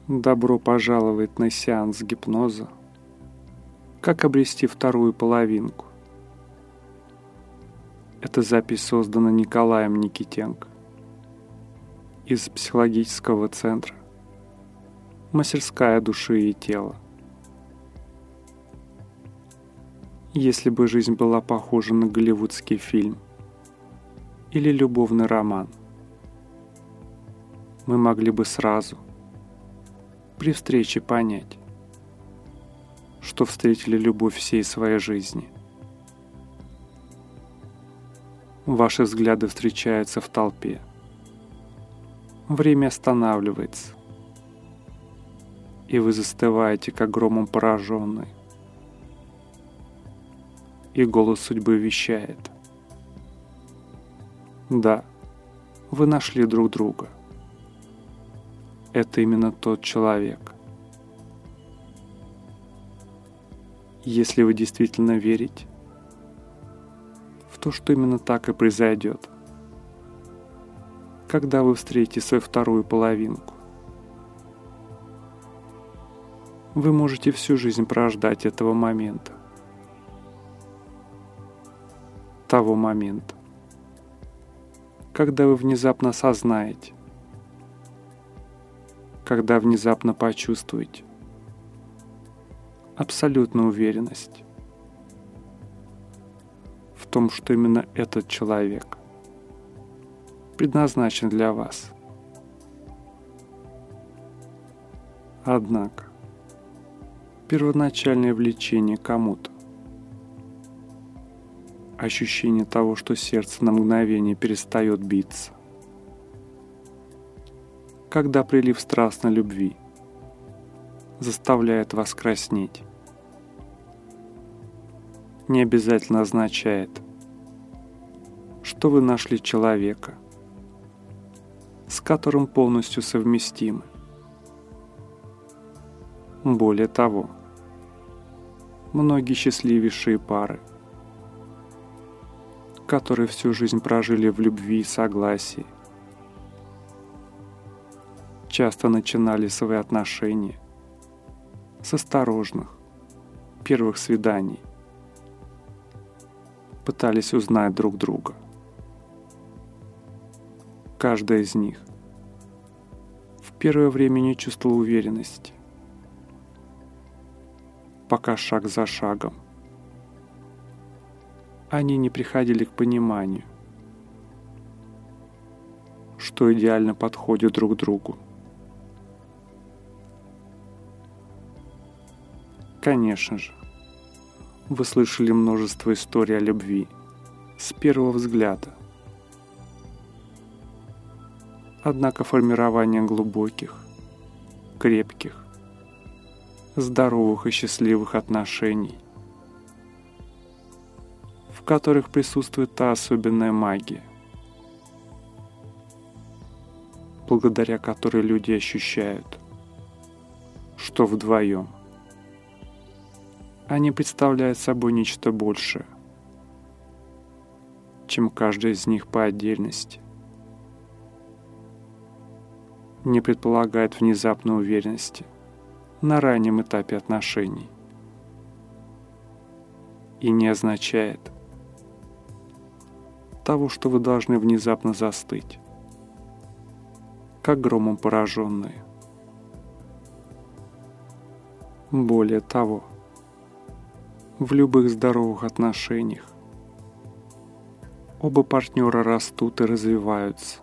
Добро пожаловать на сеанс гипноза. Как обрести вторую половинку? Эта запись создана Николаем Никитенко из психологического центра «Мастерская души и тела». Если бы жизнь была похожа на голливудский фильм или любовный роман, мы могли бы сразу при встрече понять, что встретили любовь всей своей жизни. Ваши взгляды встречаются в толпе. Время останавливается, и вы застываете, как громом пораженный. И голос судьбы вещает: да, вы нашли друг друга. Это именно тот человек. Если вы действительно верите в то, что именно так и произойдет, когда вы встретите свою вторую половинку, вы можете всю жизнь прождать этого момента. Того момента, когда вы внезапно осознаете, когда внезапно почувствуете абсолютную уверенность в том, что именно этот человек предназначен для вас. Однако, первоначальное влечение к кому-то, ощущение того, что сердце на мгновение перестает биться, когда прилив страстной любви заставляет вас краснеть, не обязательно означает, что вы нашли человека, с которым полностью совместимы. Более того, многие счастливейшие пары, которые всю жизнь прожили в любви и согласии, часто начинали свои отношения с осторожных первых свиданий, пытались узнать друг друга. Каждая из них в первое время не чувствовала уверенности, пока шаг за шагом они не приходили к пониманию, что идеально подходят друг другу. Конечно же, вы слышали множество историй о любви с первого взгляда. Однако формирование глубоких, крепких, здоровых и счастливых отношений, в которых присутствует та особенная магия, благодаря которой люди ощущают, что вдвоем они представляют собой нечто большее, чем каждый из них по отдельности, не предполагает внезапной уверенности на раннем этапе отношений и не означает того, что вы должны внезапно застыть, как громом пораженные. Более того, в любых здоровых отношениях оба партнера растут и развиваются.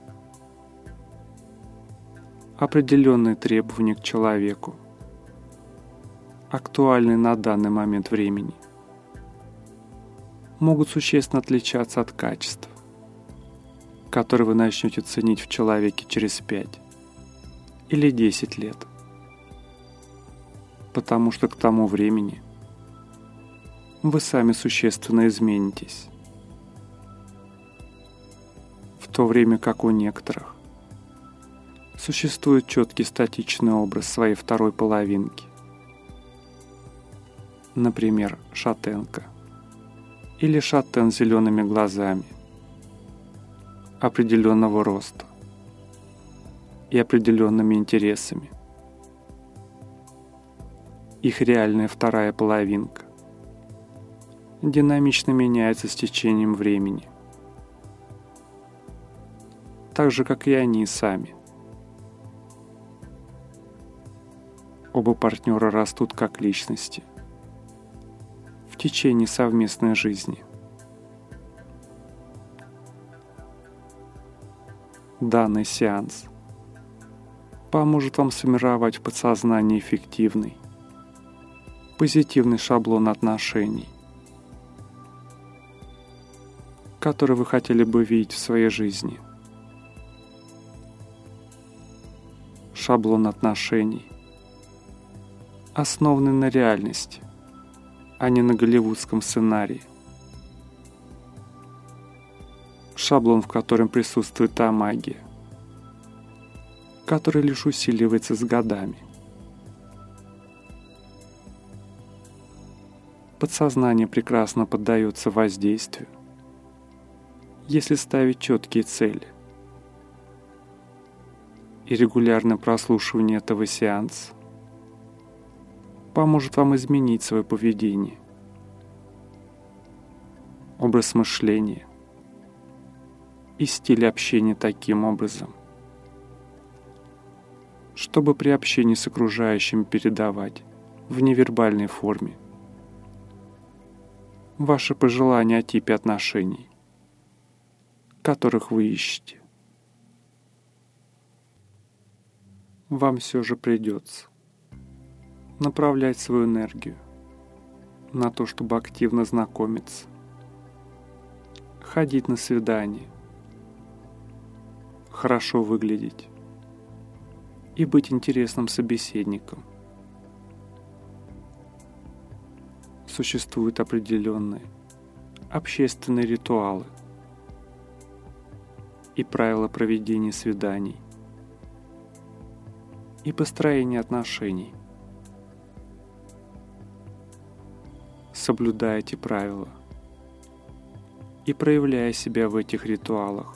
Определенные требования к человеку, актуальные на данный момент времени, могут существенно отличаться от качеств, которые вы начнете ценить в человеке через 5 или 10 лет. Потому что к тому времени вы сами существенно изменитесь. В то время как у некоторых существует четкий статичный образ своей второй половинки. Например, шатенка или шатен с зелеными глазами, определенного роста и определенными интересами, их реальная вторая половинка, динамично меняется с течением времени, так же, как и они сами. Оба партнера растут как личности в течение совместной жизни. Данный сеанс поможет вам сформировать в подсознании эффективный, позитивный шаблон отношений, который вы хотели бы видеть в своей жизни. Шаблон отношений, основанный на реальности, а не на голливудском сценарии. Шаблон, в котором присутствует та магия, которая лишь усиливается с годами. Подсознание прекрасно поддается воздействию, если ставить четкие цели. И регулярное прослушивание этого сеанса поможет вам изменить свое поведение, образ мышления и стиль общения таким образом, чтобы при общении с окружающими передавать в невербальной форме ваши пожелания о типе отношений, которых вы ищете. Вам все же придется направлять свою энергию на то, чтобы активно знакомиться, ходить на свидания, хорошо выглядеть и быть интересным собеседником. Существуют определенные общественные ритуалы и правила проведения свиданий и построения отношений. Соблюдая эти правила и проявляя себя в этих ритуалах,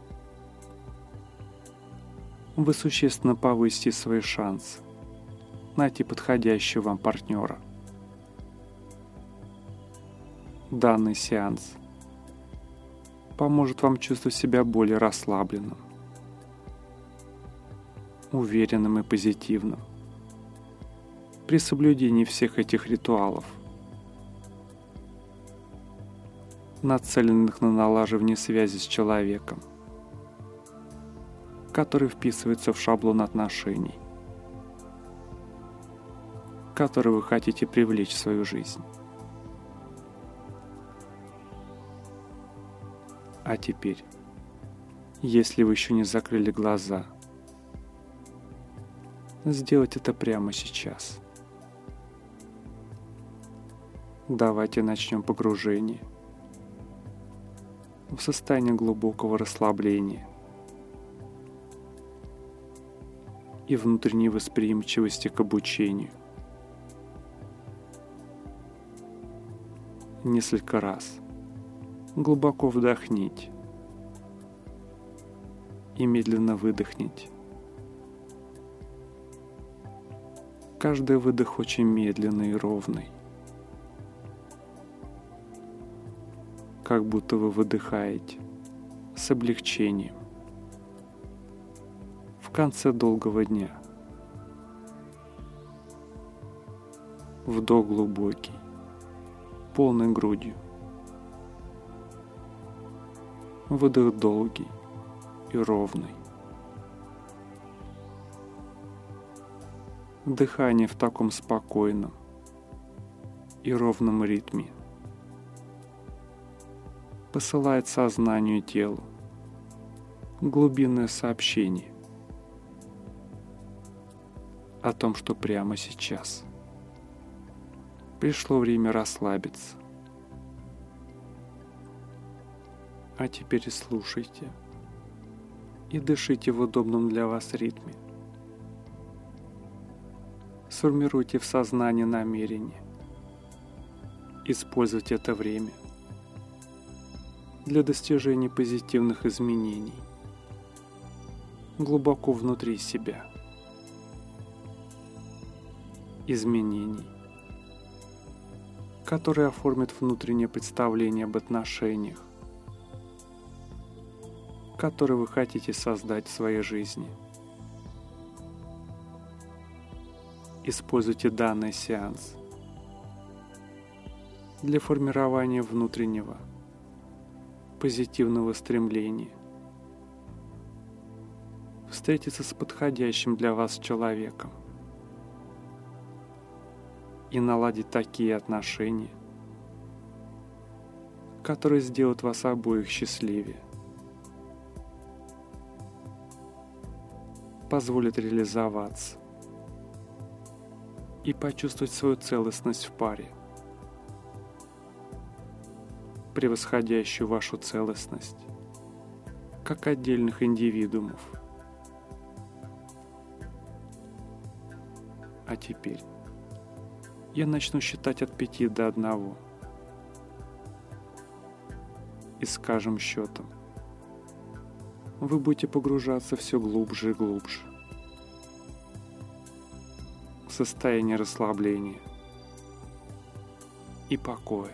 вы существенно повысите свои шансы найти подходящего вам партнера. Данный сеанс поможет вам чувствовать себя более расслабленным, уверенным и позитивным при соблюдении всех этих ритуалов, нацеленных на налаживание связи с человеком, который вписывается в шаблон отношений, который вы хотите привлечь в свою жизнь. А теперь, если вы еще не закрыли глаза, сделать это прямо сейчас. Давайте начнем погружение в состояние глубокого расслабления и внутренней восприимчивости к обучению. Несколько раз глубоко вдохните и медленно выдохните. Каждый выдох очень медленный и ровный, как будто вы выдыхаете с облегчением в конце долгого дня. Вдох глубокий, полной грудью. Выдох долгий и ровный. Дыхание в таком спокойном и ровном ритме посылает сознанию и телу глубинное сообщение о том, что прямо сейчас пришло время расслабиться. А теперь слушайте и дышите в удобном для вас ритме. Сформируйте в сознании намерение использовать это время для достижения позитивных изменений глубоко внутри себя. Изменений, который оформит внутреннее представление об отношениях, которые вы хотите создать в своей жизни. Используйте данный сеанс для формирования внутреннего позитивного стремления встретиться с подходящим для вас человеком и наладить такие отношения, которые сделают вас обоих счастливее, позволят реализоваться и почувствовать свою целостность в паре, превосходящую вашу целостность как отдельных индивидуумов. А теперь я начну считать от 5 до 1. И с каждым счетом вы будете погружаться все глубже и глубже в состояние расслабления и покоя,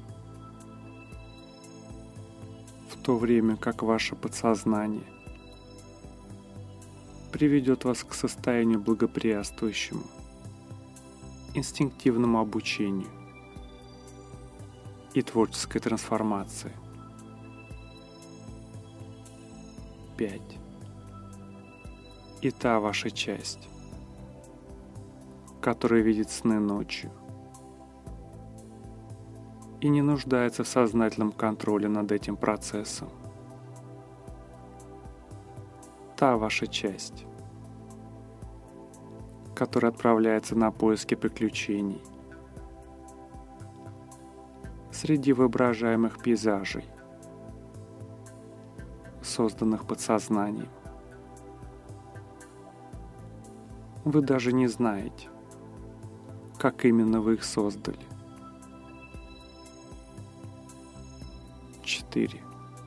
в то время как ваше подсознание приведет вас к состоянию благоприятствующему инстинктивному обучению и творческой трансформации. 5. И та ваша часть, которая видит сны ночью и не нуждается в сознательном контроле над этим процессом. Та ваша часть, которая отправляется на поиски приключений среди воображаемых пейзажей, созданных подсознанием. Вы даже не знаете, как именно вы их создали. 4.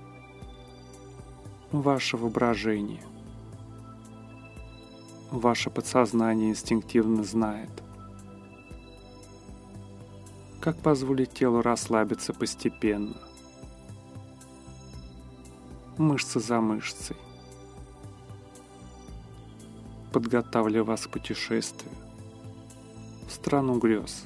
Ваше воображение. Ваше подсознание инстинктивно знает, как позволить телу расслабиться постепенно, мышца за мышцей, подготавливая вас к путешествию в страну грез.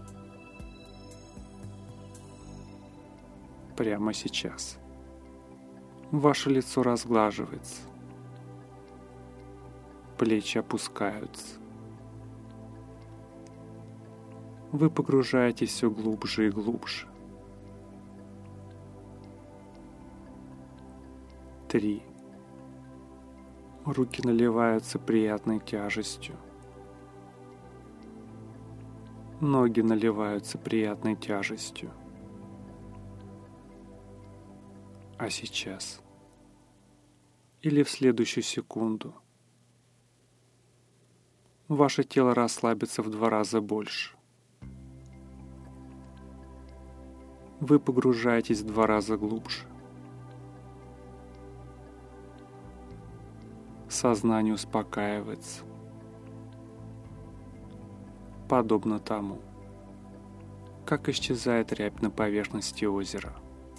Прямо сейчас ваше лицо разглаживается, плечи опускаются. Вы погружаетесь все глубже и глубже. 3. Руки наливаются приятной тяжестью. Ноги наливаются приятной тяжестью. А сейчас или в следующую секунду ваше тело расслабится в 2 раза больше. Вы погружаетесь в 2 раза глубже. Сознание успокаивается, подобно тому, как исчезает рябь на поверхности озера.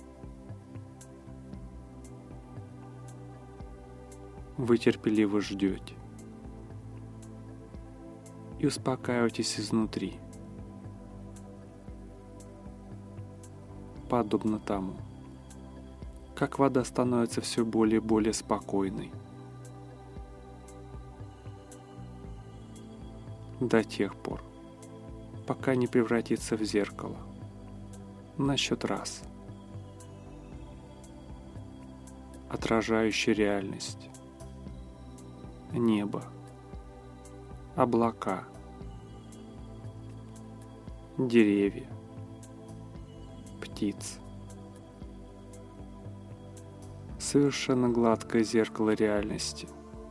Вы терпеливо ждете и успокаиваетесь изнутри, подобно тому, как вода становится все более и более спокойной, до тех пор, пока не превратится в зеркало на счет раз, отражающее реальность, небо, облака, деревья, птиц. Совершенно гладкое зеркало реальности,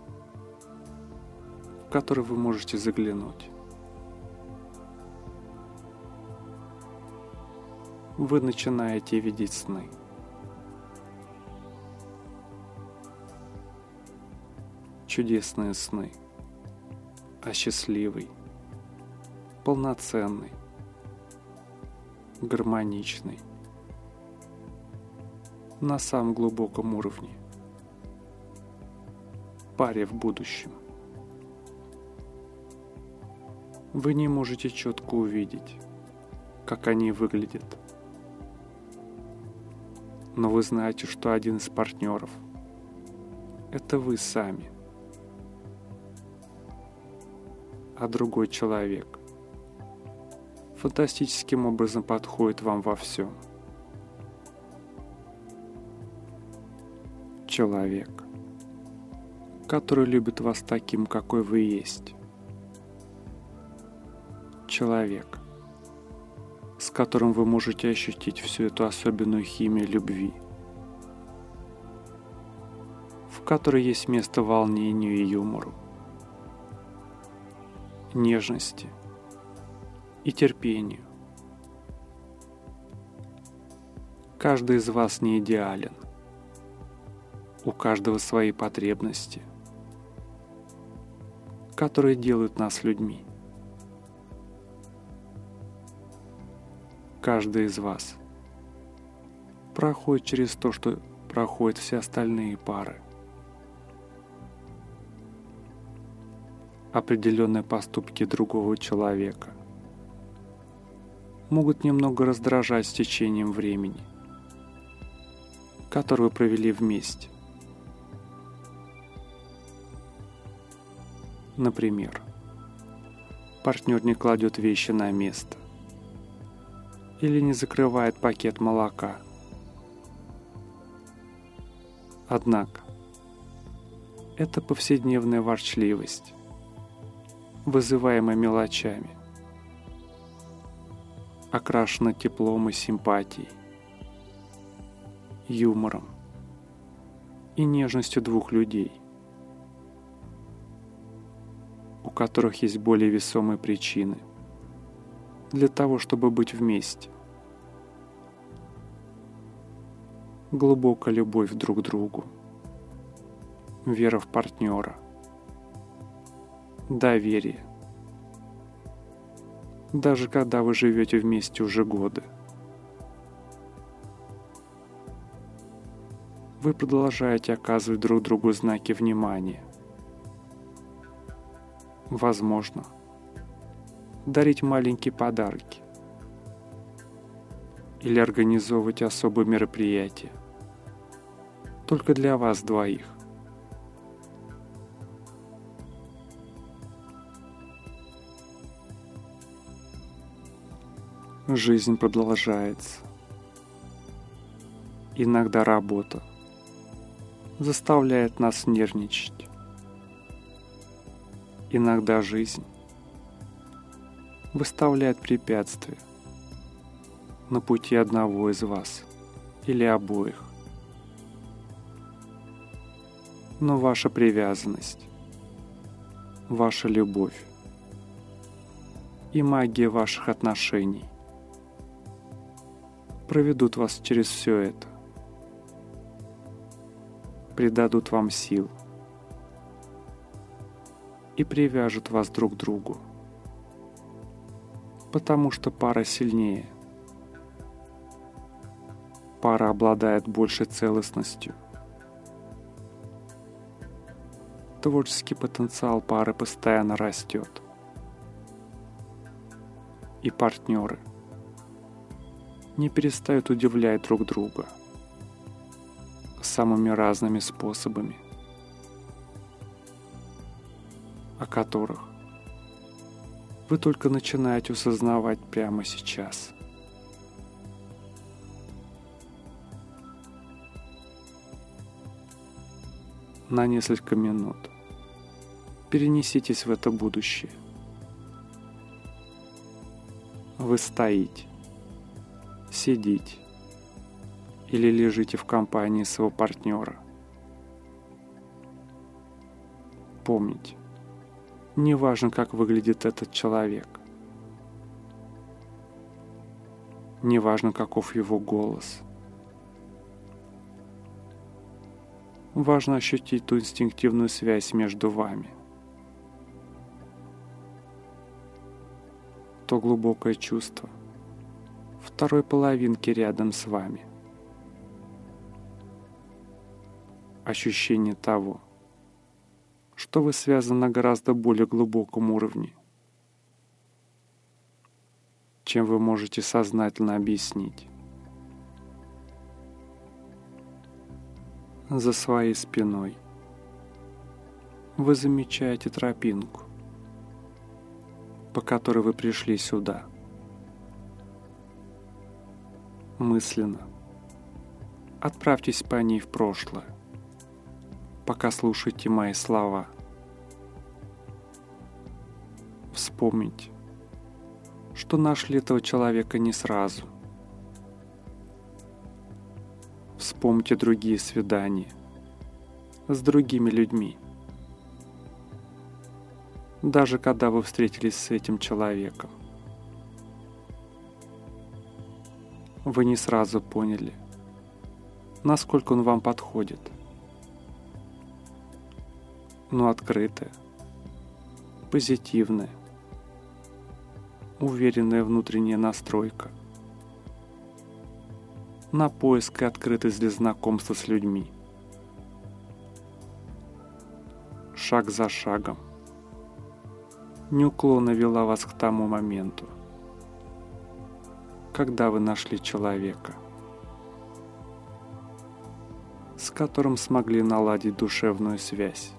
в которое вы можете заглянуть. Вы начинаете видеть сны. Чудесные сны о счастливой, полноценной, гармоничной, на самом глубоком уровне, паре в будущем. Вы не можете четко увидеть, как они выглядят, но вы знаете, что один из партнеров – это вы сами, а другой человек фантастическим образом подходит вам во всем. Человек, который любит вас таким, какой вы есть. Человек, с которым вы можете ощутить всю эту особенную химию любви, в которой есть место волнению и юмору, нежности и терпению. Каждый из вас не идеален. У каждого свои потребности, которые делают нас людьми. Каждый из вас проходит через то, что проходят все остальные пары. Определенные поступки другого человека могут немного раздражать с течением времени, которое вы провели вместе. Например, партнер не кладет вещи на место или не закрывает пакет молока. Однако, это повседневная ворчливость, вызываемая мелочами, окрашена теплом и симпатией, юмором и нежностью двух людей, у которых есть более весомые причины для того, чтобы быть вместе. Глубокая любовь друг к другу, вера в партнера, доверие. Даже когда вы живете вместе уже годы, вы продолжаете оказывать друг другу знаки внимания. Возможно, дарить маленькие подарки или организовывать особые мероприятия только для вас двоих. Жизнь продолжается. Иногда работа заставляет нас нервничать. Иногда жизнь выставляет препятствия на пути одного из вас или обоих. Но ваша привязанность, ваша любовь и магия ваших отношений проведут вас через все это, придадут вам сил и привяжут вас друг к другу, потому что пара сильнее. Пара обладает большей целостностью. Творческий потенциал пары постоянно растет. И партнеры не перестают удивлять друг друга самыми разными способами, о которых вы только начинаете осознавать прямо сейчас. На несколько минут перенеситесь в это будущее. Вы стоите, сидите или лежите в компании своего партнера. Помните, неважно, как выглядит этот человек, неважно, каков его голос, важно ощутить ту инстинктивную связь между вами, то глубокое чувство, в второй половинки рядом с вами. Ощущение того, что вы связаны на гораздо более глубоком уровне, чем вы можете сознательно объяснить. За своей спиной вы замечаете тропинку, по которой вы пришли сюда. Мысленно отправьтесь по ней в прошлое, пока слушаете мои слова. Вспомните, что нашли этого человека не сразу. Вспомните другие свидания с другими людьми. Даже когда вы встретились с этим человеком, вы не сразу поняли, насколько он вам подходит. Но открытая, позитивная, уверенная внутренняя настройка на поиск и открытость для знакомства с людьми. Шаг за шагом неуклонно вела вас к тому моменту, когда вы нашли человека, с которым смогли наладить душевную связь.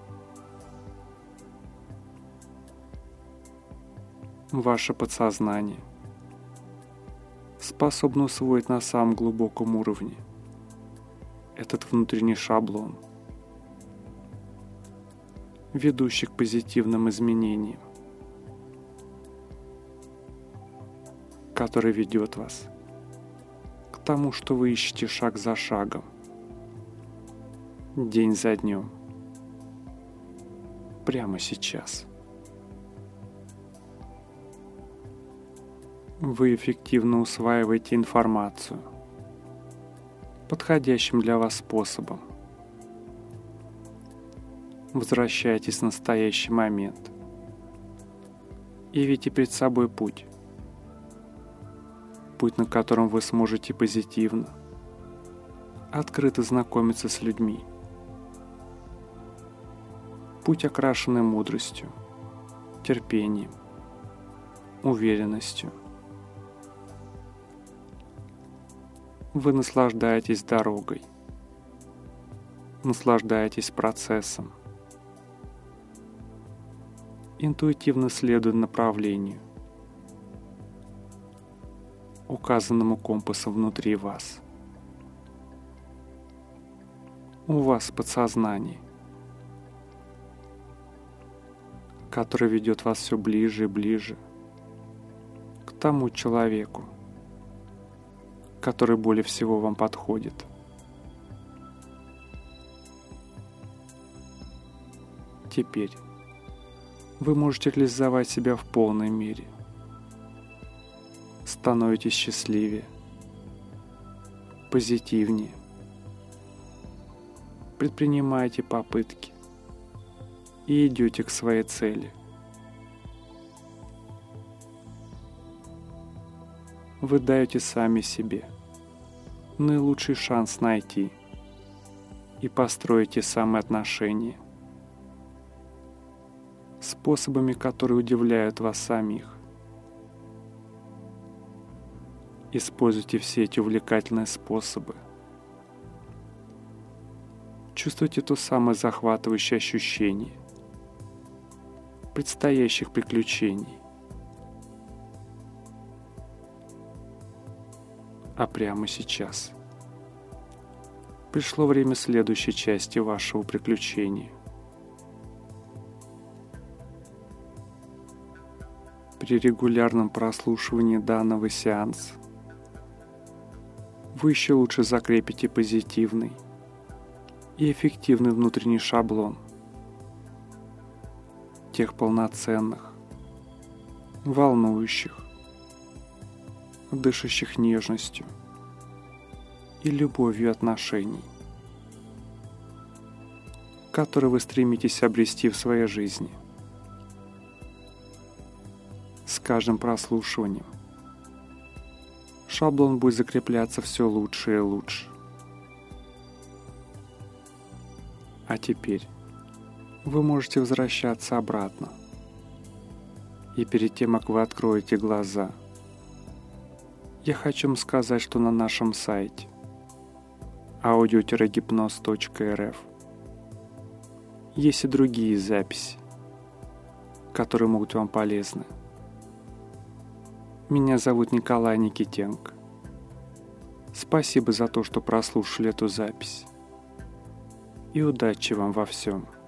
Ваше подсознание способно усвоить на самом глубоком уровне этот внутренний шаблон, ведущий к позитивным изменениям, который ведет вас к тому, что вы ищете шаг за шагом, день за днем, прямо сейчас. Вы эффективно усваиваете информацию подходящим для вас способом. Возвращайтесь в настоящий момент и видите перед собой путь, на котором вы сможете позитивно, открыто знакомиться с людьми. Путь, окрашенный мудростью, терпением, уверенностью. Вы наслаждаетесь дорогой, наслаждаетесь процессом, интуитивно следуя направлению, указанному компасом внутри вас. У вас подсознание, которое ведет вас все ближе и ближе к тому человеку, который более всего вам подходит. Теперь вы можете реализовать себя в полной мере. Становитесь счастливее, позитивнее, предпринимаете попытки и идете к своей цели. Вы даете сами себе наилучший шанс найти и построить те самые отношения способами, которые удивляют вас самих. Используйте все эти увлекательные способы. Чувствуйте то самое захватывающее ощущение предстоящих приключений. А прямо сейчас пришло время следующей части вашего приключения. При регулярном прослушивании данного сеанса вы еще лучше закрепите позитивный и эффективный внутренний шаблон тех полноценных, волнующих, дышащих нежностью и любовью отношений, которые вы стремитесь обрести в своей жизни. С каждым прослушиванием шаблон будет закрепляться все лучше и лучше. А теперь вы можете возвращаться обратно. И перед тем, как вы откроете глаза, я хочу вам сказать, что на нашем сайте audio-гипноз.рф есть и другие записи, которые могут вам полезны. Меня зовут Николай Никитенко. Спасибо за то, что прослушали эту запись. И удачи вам во всем.